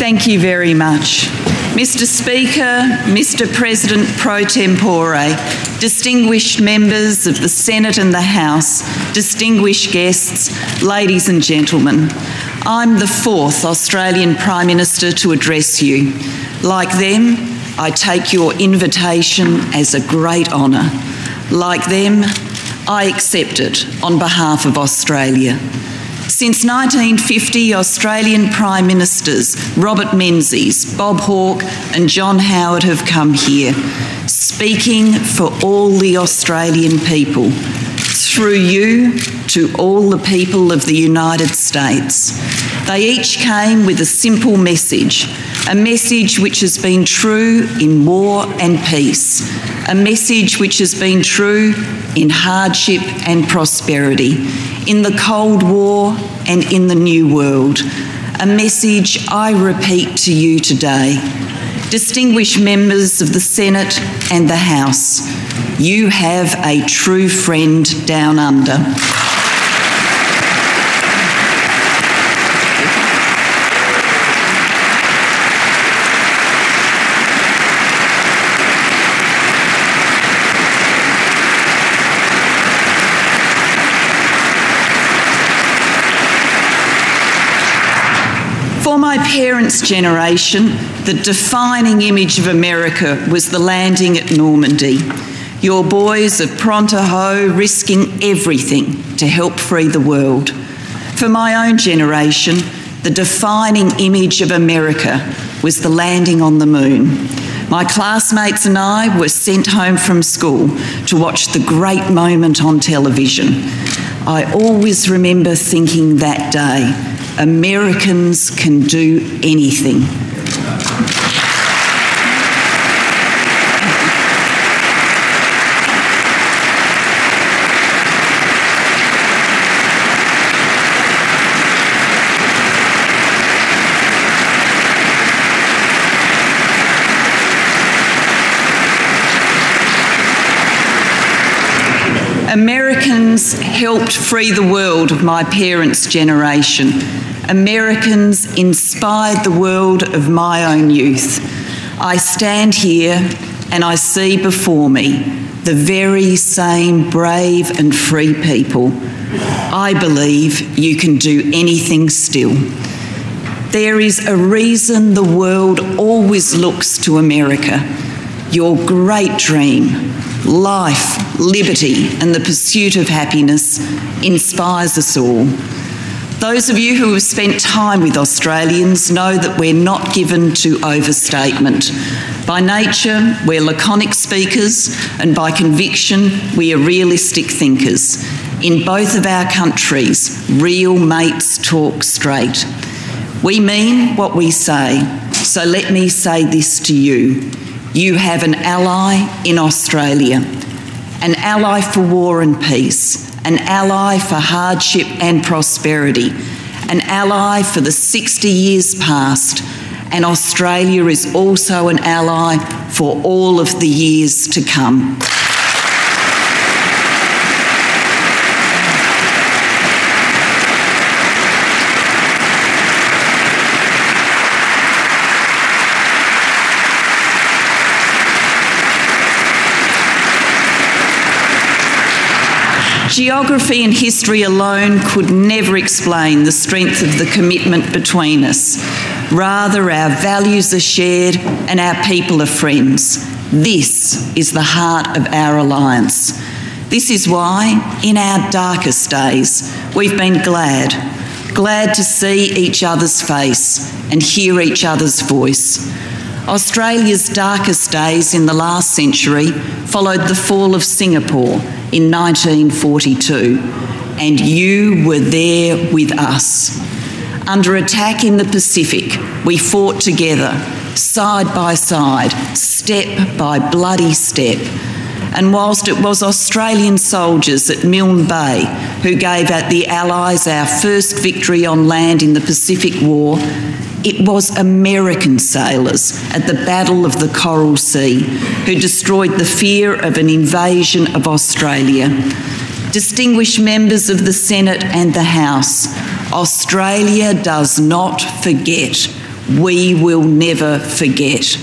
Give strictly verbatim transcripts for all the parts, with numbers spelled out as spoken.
Thank you very much. Mister Speaker, Mister President pro tempore, distinguished members of the Senate and the House, distinguished guests, ladies and gentlemen, I'm the fourth Australian Prime Minister to address you. Like them, I take your invitation as a great honour. Like them, I accept it on behalf of Australia. Since nineteen fifty, Australian Prime Ministers Robert Menzies, Bob Hawke and John Howard have come here, speaking for all the Australian people, through you to all the people of the United States. They each came with a simple message, a message which has been true in war and peace, a message which has been true in hardship and prosperity, in the Cold War and in the New World, a message I repeat to you today. Distinguished members of the Senate and the House, you have a true friend down under. For my parents' generation, the defining image of America was the landing at Normandy. Your boys of Pronto risking everything to help free the world. For my own generation, the defining image of America was the landing on the moon. My classmates and I were sent home from school to watch the great moment on television. I always remember thinking that day, Americans can do anything. Americans helped free the world of my parents' generation. Americans inspired the world of my own youth. I stand here and I see before me the very same brave and free people. I believe you can do anything still. There is a reason the world always looks to America. Your great dream, life, liberty, and the pursuit of happiness inspires us all. Those of you who have spent time with Australians know that we're not given to overstatement. By nature, we're laconic speakers, and by conviction, we are realistic thinkers. In both of our countries, real mates talk straight. We mean what we say, so let me say this to you. You have an ally in Australia, an ally for war and peace, an ally for hardship and prosperity, an ally for the sixty years past, and Australia is also an ally for all of the years to come. Geography and history alone could never explain the strength of the commitment between us. Rather, our values are shared and our people are friends. This is the heart of our alliance. This is why, in our darkest days, we've been glad, glad to see each other's face and hear each other's voice. Australia's darkest days in the last century followed the fall of Singapore in nineteen forty-two, and you were there with us. Under attack in the Pacific, we fought together, side by side, step by bloody step. And whilst it was Australian soldiers at Milne Bay who gave the Allies our first victory on land in the Pacific War, it was American sailors at the Battle of the Coral Sea who destroyed the fear of an invasion of Australia. Distinguished members of the Senate and the House, Australia does not forget. We will never forget.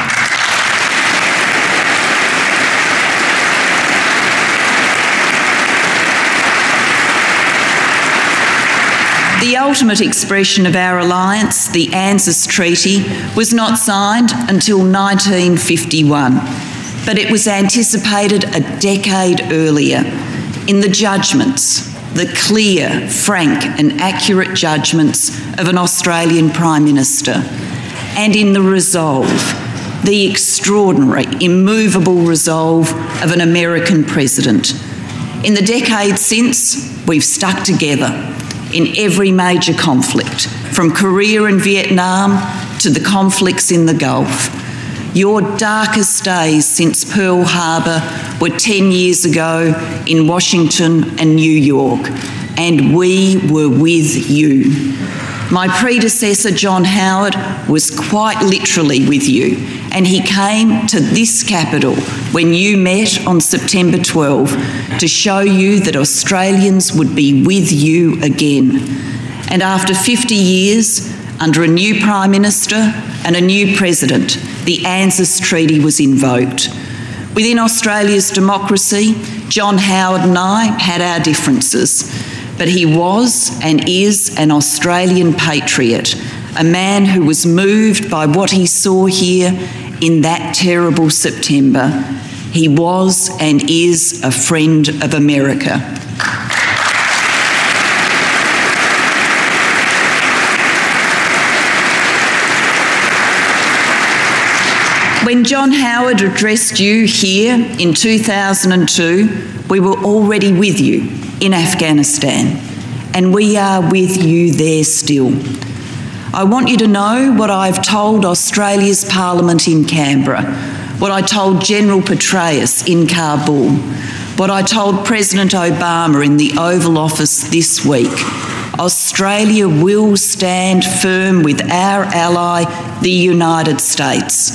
The ultimate expression of our alliance, the ANZUS Treaty, was not signed until nineteen fifty-one, but it was anticipated a decade earlier in the judgments, the clear, frank and accurate judgments of an Australian Prime Minister, and in the resolve, the extraordinary, immovable resolve of an American President. In the decades since, we've stuck together in every major conflict, from Korea and Vietnam to the conflicts in the Gulf. Your darkest days since Pearl Harbor were ten years ago in Washington and New York, and we were with you. My predecessor, John Howard, was quite literally with you, and he came to this capital when you met on September twelfth to show you that Australians would be with you again. And after fifty years, under a new Prime Minister and a new President, the ANZUS Treaty was invoked. Within Australia's democracy, John Howard and I had our differences, but he was and is an Australian patriot, a man who was moved by what he saw here in that terrible September. He was and is a friend of America. When John Howard addressed you here in two thousand two, we were already with you in Afghanistan, and we are with you there still. I want you to know what I've told Australia's Parliament in Canberra, what I told General Petraeus in Kabul, what I told President Obama in the Oval Office this week. Australia will stand firm with our ally, the United States.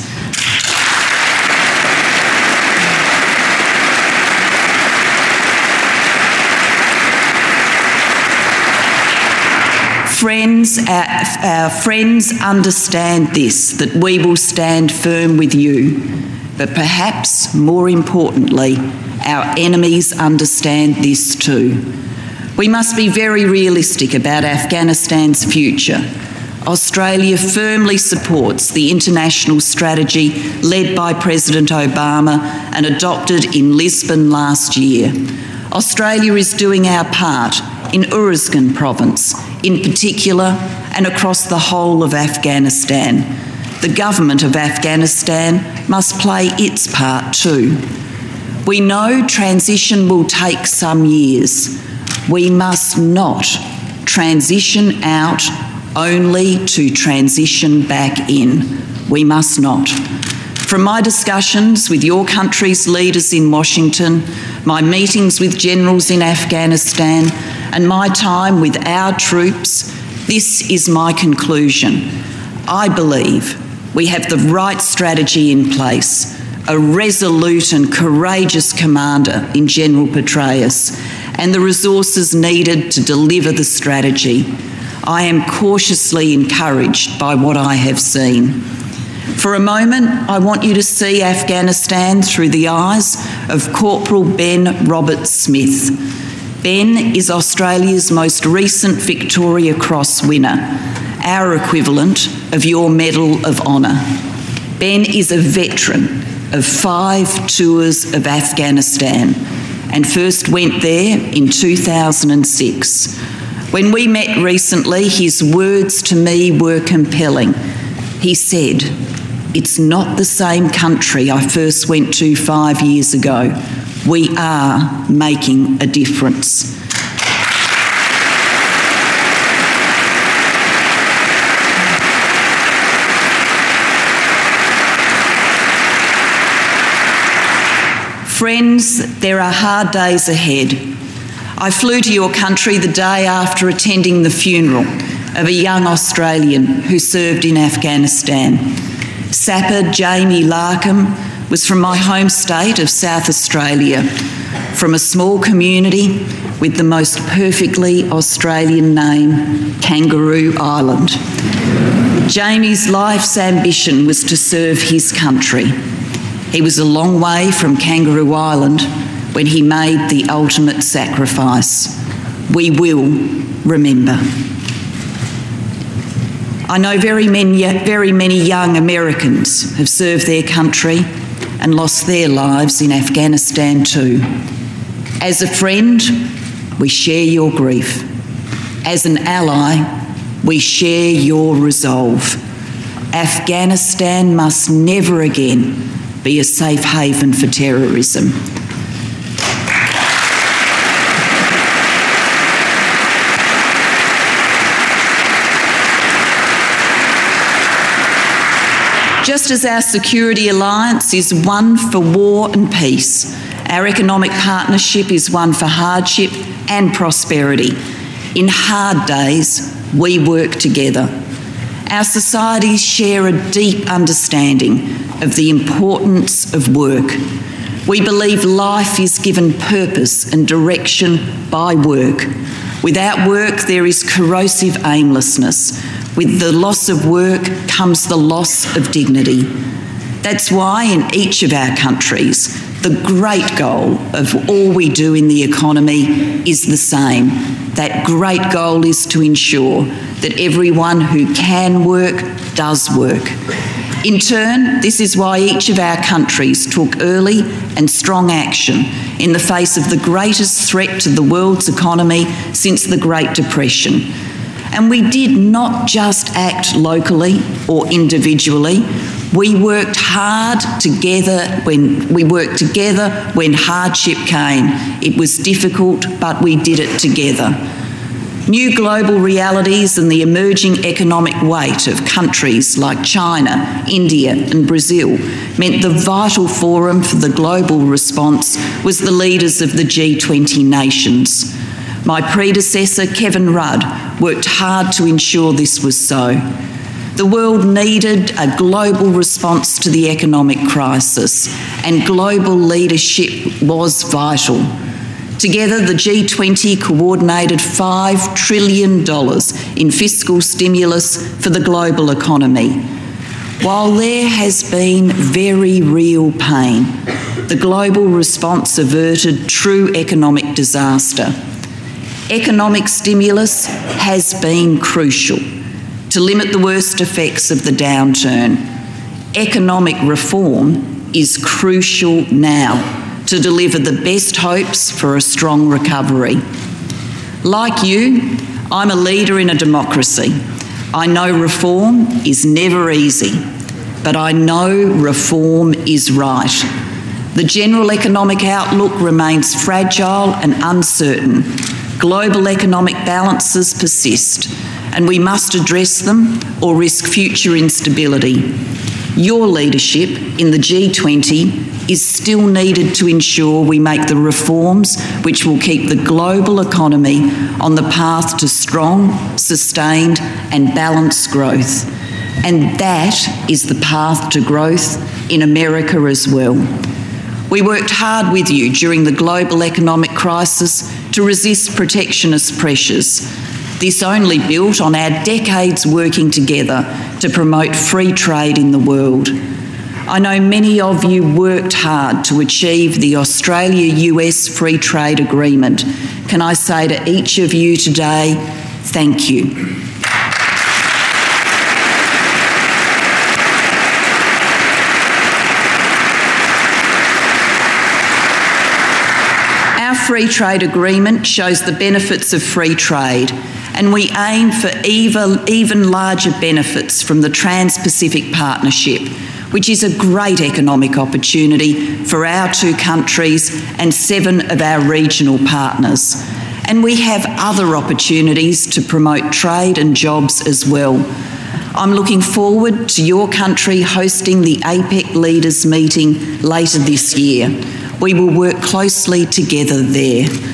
Friends, our, our friends understand this, that we will stand firm with you. But perhaps more importantly, our enemies understand this too. We must be very realistic about Afghanistan's future. Australia firmly supports the international strategy led by President Obama and adopted in Lisbon last year. Australia is doing our part in Uruzgan province, in particular, and across the whole of Afghanistan. The government of Afghanistan must play its part too. We know transition will take some years. We must not transition out only to transition back in. We must not. From my discussions with your country's leaders in Washington, my meetings with generals in Afghanistan, and my time with our troops, this is my conclusion. I believe we have the right strategy in place, a resolute and courageous commander in General Petraeus, and the resources needed to deliver the strategy. I am cautiously encouraged by what I have seen. For a moment, I want you to see Afghanistan through the eyes of Corporal Ben Roberts-Smith. Ben is Australia's most recent Victoria Cross winner, our equivalent of your Medal of Honour. Ben is a veteran of five tours of Afghanistan and first went there in two thousand six. When we met recently, his words to me were compelling. He said, "It's not the same country I first went to five years ago. We are making a difference." Friends, there are hard days ahead. I flew to your country the day after attending the funeral of a young Australian who served in Afghanistan. Sapper Jamie Larkham was from my home state of South Australia, from a small community with the most perfectly Australian name, Kangaroo Island. Jamie's life's ambition was to serve his country. He was a long way from Kangaroo Island when he made the ultimate sacrifice. We will remember. I know very many, very many young Americans have served their country and lost their lives in Afghanistan too. As a friend, we share your grief. As an ally, we share your resolve. Afghanistan must never again be a safe haven for terrorism. Just as our security alliance is one for war and peace, our economic partnership is one for hardship and prosperity. In hard days, we work together. Our societies share a deep understanding of the importance of work. We believe life is given purpose and direction by work. Without work, there is corrosive aimlessness. With the loss of work comes the loss of dignity. That's why in each of our countries, the great goal of all we do in the economy is the same. That great goal is to ensure that everyone who can work does work. In turn, this is why each of our countries took early and strong action in the face of the greatest threat to the world's economy since the Great Depression. And we did not just act locally or individually. We worked hard together when we worked together when hardship came. It was difficult, but we did it together. New global realities and the emerging economic weight of countries like China, India and Brazil meant the vital forum for the global response was the leaders of the G twenty nations. My predecessor, Kevin Rudd, worked hard to ensure this was so. The world needed a global response to the economic crisis, and global leadership was vital. Together, the G twenty coordinated five trillion dollars in fiscal stimulus for the global economy. While there has been very real pain, the global response averted true economic disaster. Economic stimulus has been crucial to limit the worst effects of the downturn. Economic reform is crucial now to deliver the best hopes for a strong recovery. Like you, I'm a leader in a democracy. I know reform is never easy, but I know reform is right. The general economic outlook remains fragile and uncertain. Global economic balances persist, and we must address them or risk future instability. Your leadership in the G twenty is still needed to ensure we make the reforms which will keep the global economy on the path to strong, sustained and balanced growth. And that is the path to growth in America as well. We worked hard with you during the global economic crisis to resist protectionist pressures. This only built on our decades working together to promote free trade in the world. I know many of you worked hard to achieve the Australia-U S Free Trade Agreement. Can I say to each of you today, thank you. Our Free Trade Agreement shows the benefits of free trade, and we aim for even, even larger benefits from the Trans-Pacific Partnership, which is a great economic opportunity for our two countries and seven of our regional partners. And we have other opportunities to promote trade and jobs as well. I'm looking forward to your country hosting the APEC Leaders Meeting later this year. We will work closely together there.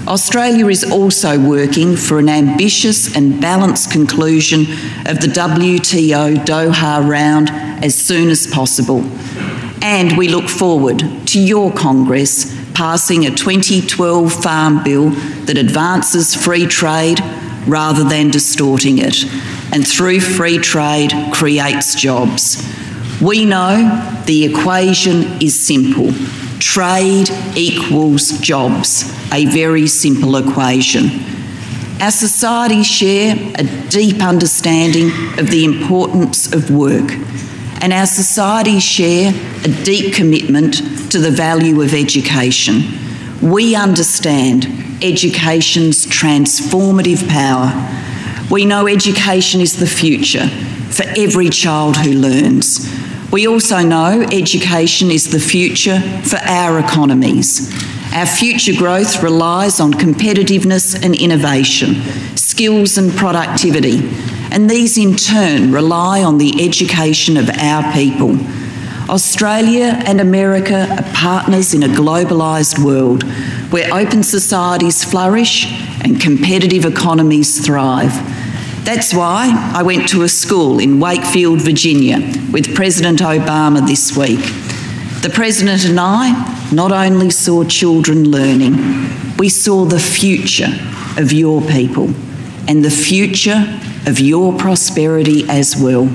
Australia is also working for an ambitious and balanced conclusion of the W T O Doha round as soon as possible. And we look forward to your Congress passing a twenty twelve Farm Bill that advances free trade rather than distorting it, and through free trade creates jobs. We know the equation is simple. Trade equals jobs, a very simple equation. Our societies share a deep understanding of the importance of work, and our societies share a deep commitment to the value of education. We understand education's transformative power. We know education is the future for every child who learns. We also know education is the future for our economies. Our future growth relies on competitiveness and innovation, skills and productivity, and these in turn rely on the education of our people. Australia and America are partners in a globalised world where open societies flourish and competitive economies thrive. That's why I went to a school in Wakefield, Virginia, with President Obama this week. The President and I not only saw children learning, we saw the future of your people and the future of your prosperity as well.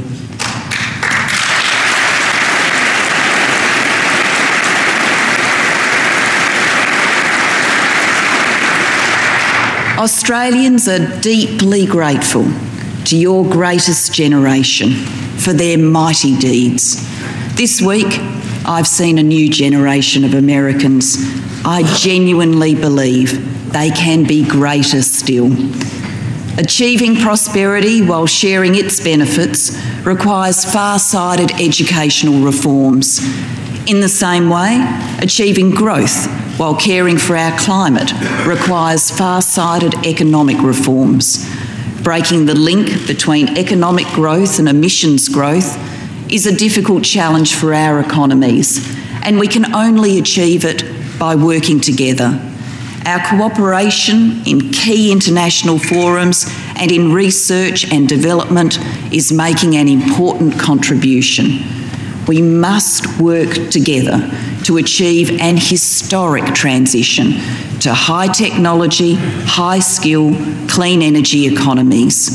Australians are deeply grateful to your greatest generation for their mighty deeds. This week, I've seen a new generation of Americans. I genuinely believe they can be greater still. Achieving prosperity while sharing its benefits requires far-sighted educational reforms. In the same way, achieving growth while caring for our climate requires far-sighted economic reforms. Breaking the link between economic growth and emissions growth is a difficult challenge for our economies, and we can only achieve it by working together. Our cooperation in key international forums and in research and development is making an important contribution. We must work together to achieve an historic transition to high technology, high skill, clean energy economies.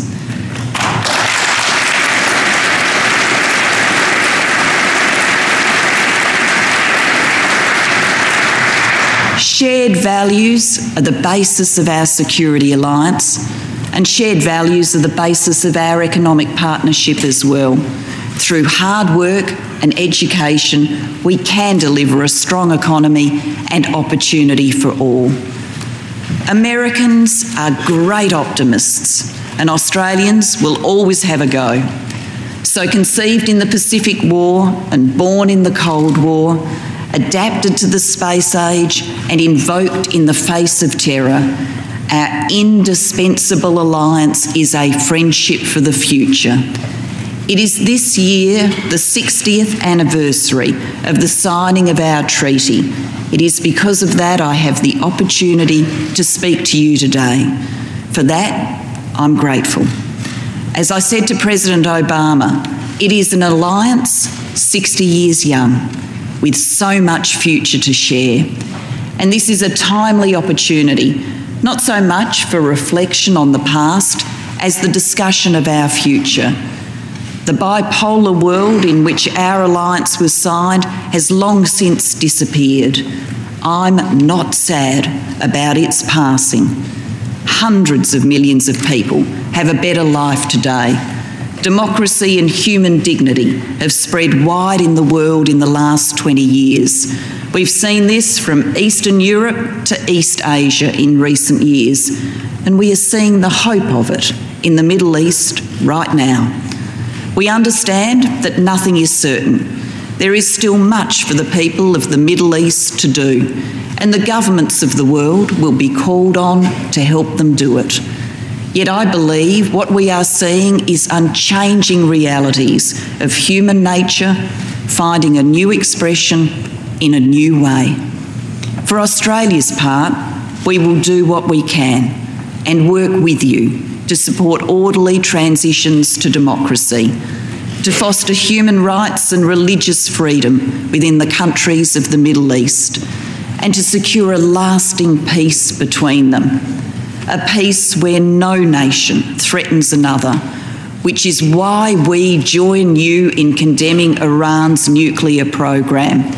Shared values are the basis of our security alliance, and shared values are the basis of our economic partnership as well. Through hard work and education, we can deliver a strong economy and opportunity for all. Americans are great optimists, and Australians will always have a go. So conceived in the Pacific War and born in the Cold War, adapted to the space age and invoked in the face of terror, our indispensable alliance is a friendship for the future. It is this year the sixtieth anniversary of the signing of our treaty. It is because of that I have the opportunity to speak to you today. For that, I'm grateful. As I said to President Obama, it is an alliance sixty years young, with so much future to share. And this is a timely opportunity, not so much for reflection on the past as the discussion of our future. The bipolar world in which our alliance was signed has long since disappeared. I'm not sad about its passing. Hundreds of millions of people have a better life today. Democracy and human dignity have spread wide in the world in the last twenty years. We've seen this from Eastern Europe to East Asia in recent years, and we are seeing the hope of it in the Middle East right now. We understand that nothing is certain. There is still much for the people of the Middle East to do, and the governments of the world will be called on to help them do it. Yet I believe what we are seeing is unchanging realities of human nature finding a new expression in a new way. For Australia's part, we will do what we can and work with you to support orderly transitions to democracy, to foster human rights and religious freedom within the countries of the Middle East, and to secure a lasting peace between them, a peace where no nation threatens another, which is why we join you in condemning Iran's nuclear program.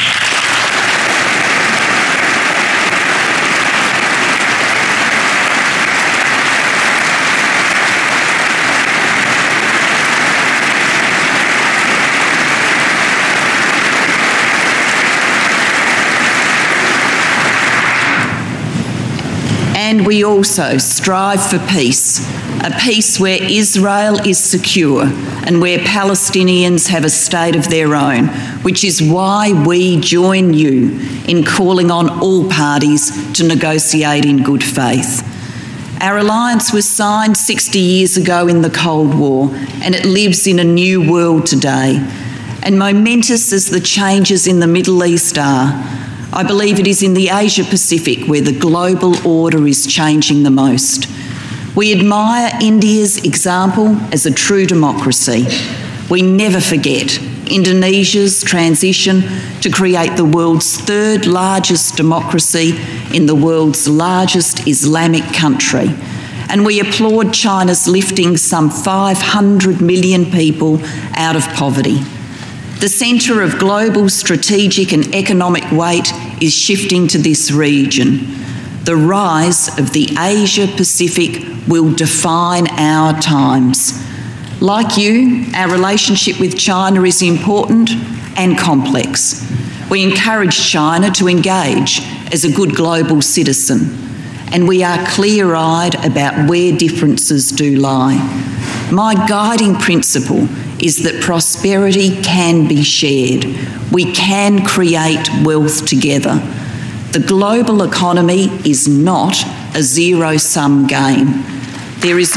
And we also strive for peace, a peace where Israel is secure and where Palestinians have a state of their own, which is why we join you in calling on all parties to negotiate in good faith. Our alliance was signed sixty years ago in the Cold War, and it lives in a new world today. And momentous as the changes in the Middle East are, I believe it is in the Asia-Pacific where the global order is changing the most. We admire India's example as a true democracy. We never forget Indonesia's transition to create the world's third largest democracy in the world's largest Islamic country. And we applaud China's lifting some five hundred million people out of poverty. The centre of global strategic and economic weight is shifting to this region. The rise of the Asia-Pacific will define our times. Like you, our relationship with China is important and complex. We encourage China to engage as a good global citizen, and we are clear-eyed about where differences do lie. My guiding principle is that prosperity can be shared. We can create wealth together. The global economy is not a zero-sum game. There is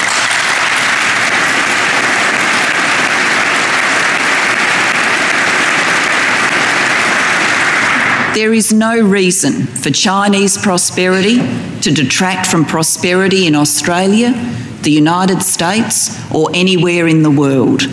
There is no reason for Chinese prosperity to detract from prosperity in Australia, the United States, or anywhere in the world.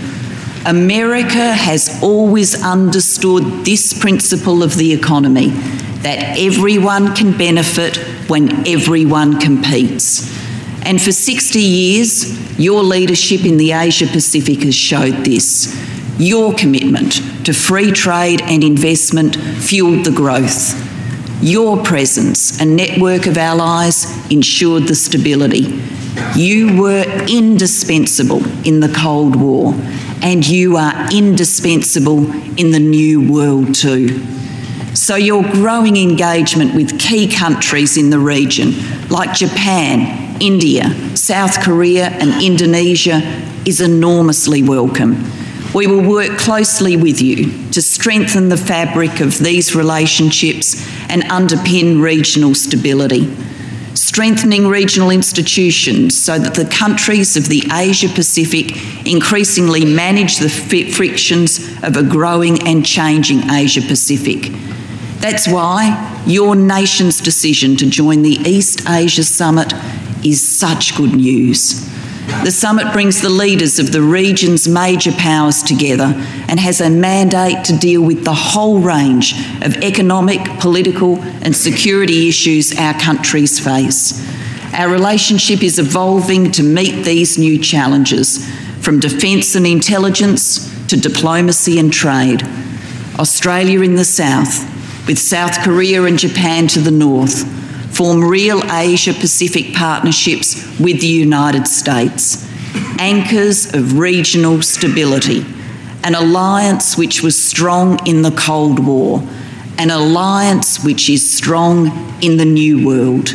America has always understood this principle of the economy, that everyone can benefit when everyone competes. And for sixty years, your leadership in the Asia-Pacific has showed this. Your commitment to free trade and investment fueled the growth. Your presence and network of allies ensured the stability. You were indispensable in the Cold War, and you are indispensable in the new world too. So your growing engagement with key countries in the region, like Japan, India, South Korea and Indonesia, is enormously welcome. We will work closely with you to strengthen the fabric of these relationships and underpin regional stability, strengthening regional institutions so that the countries of the Asia-Pacific increasingly manage the frictions of a growing and changing Asia-Pacific. That's why your nation's decision to join the East Asia Summit is such good news. The summit brings the leaders of the region's major powers together and has a mandate to deal with the whole range of economic, political and security issues our countries face. Our relationship is evolving to meet these new challenges, from defence and intelligence to diplomacy and trade. Australia in the south, with South Korea and Japan to the north, form real Asia-Pacific partnerships with the United States, anchors of regional stability, an alliance which was strong in the Cold War, an alliance which is strong in the new world.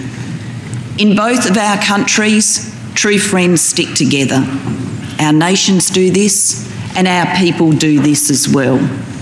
In both of our countries, true friends stick together. Our nations do this, and our people do this as well.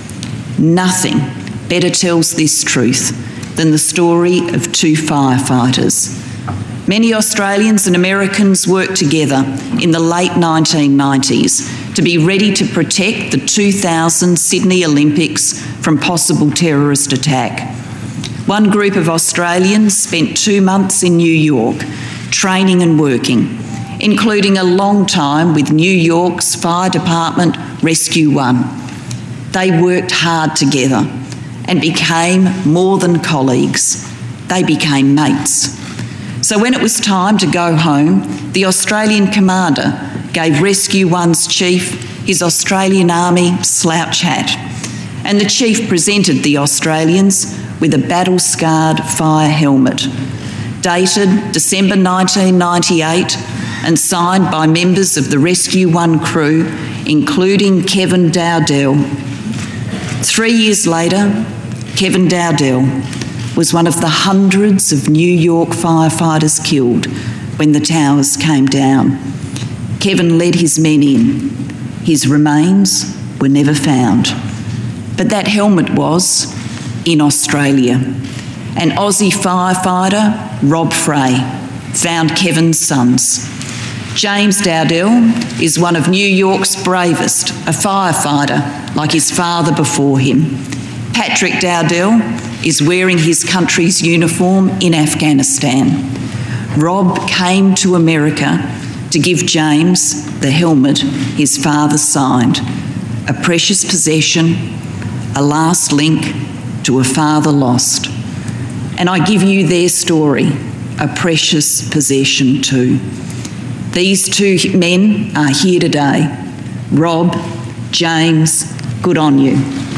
Nothing better tells this truth than the story of two firefighters. Many Australians and Americans worked together in the late nineteen nineties to be ready to protect the two thousand Sydney Olympics from possible terrorist attack. One group of Australians spent two months in New York, training and working, including a long time with New York's Fire Department Rescue One. They worked hard together and became more than colleagues. They became mates. So when it was time to go home, the Australian commander gave Rescue One's chief his Australian Army slouch hat, and the chief presented the Australians with a battle-scarred fire helmet, dated December nineteen ninety-eight and signed by members of the Rescue One crew, including Kevin Dowdell. Three years later, Kevin Dowdell was one of the hundreds of New York firefighters killed when the towers came down. Kevin led his men in. His remains were never found. But that helmet was in Australia. An Aussie firefighter, Rob Fray, found Kevin's sons. James Dowdell is one of New York's bravest, a firefighter like his father before him. Patrick Dowdell is wearing his country's uniform in Afghanistan. Rob came to America to give James the helmet his father signed, a precious possession, a last link to a father lost. And I give you their story, a precious possession too. These two men are here today. Rob, James, good on you.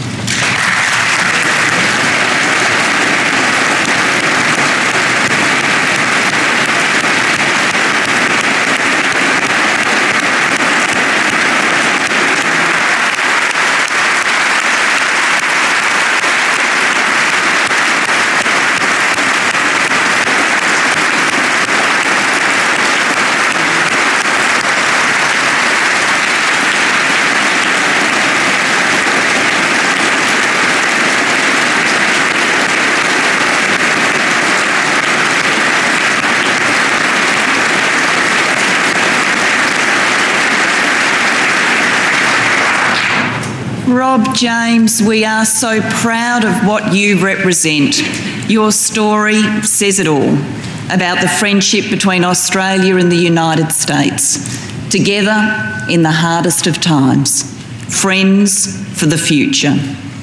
Rob, James, we are so proud of what you represent. Your story says it all about the friendship between Australia and the United States, together in the hardest of times, friends for the future.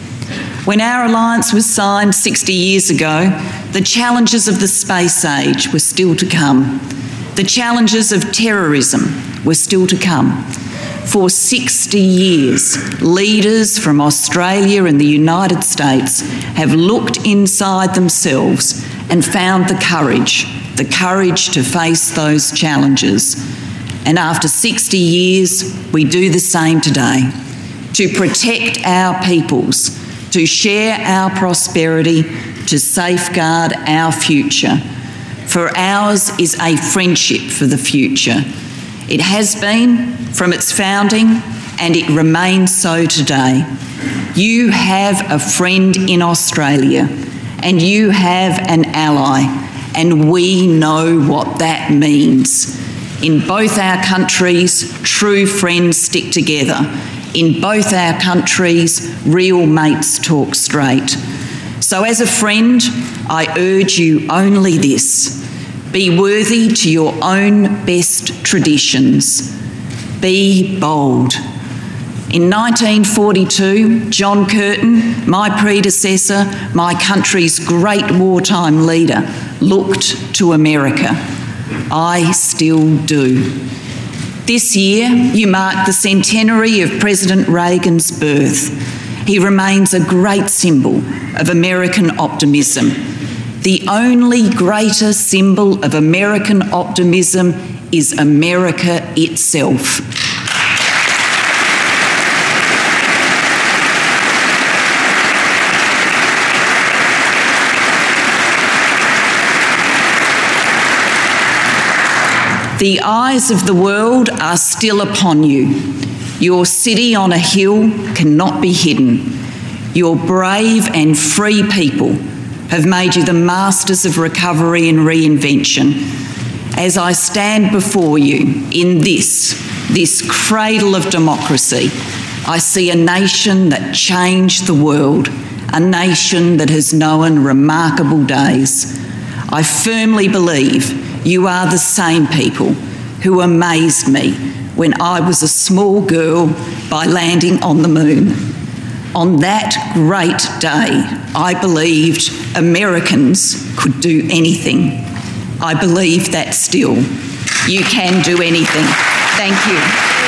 When our alliance was signed sixty years ago, the challenges of the space age were still to come. The challenges of terrorism were still to come. For sixty years, leaders from Australia and the United States have looked inside themselves and found the courage, the courage to face those challenges. And after sixty years, we do the same today, to protect our peoples, to share our prosperity, to safeguard our future. For ours is a friendship for the future. It has been from its founding, and it remains so today. You have a friend in Australia, and you have an ally, and we know what that means. In both our countries, true friends stick together. In both our countries, real mates talk straight. So as a friend, I urge you only this: be worthy to your own best traditions. Be bold. In nineteen forty-two, John Curtin, my predecessor, my country's great wartime leader, looked to America. I still do. This year, you mark the centenary of President Reagan's birth. He remains a great symbol of American optimism. The only greater symbol of American optimism is America itself. The eyes of the world are still upon you. Your city on a hill cannot be hidden. Your brave and free people have made you the masters of recovery and reinvention. As I stand before you in this, this cradle of democracy, I see a nation that changed the world, a nation that has known remarkable days. I firmly believe you are the same people who amazed me when I was a small girl by landing on the moon. On that great day, I believed Americans could do anything. I believe that still. You can do anything. Thank you.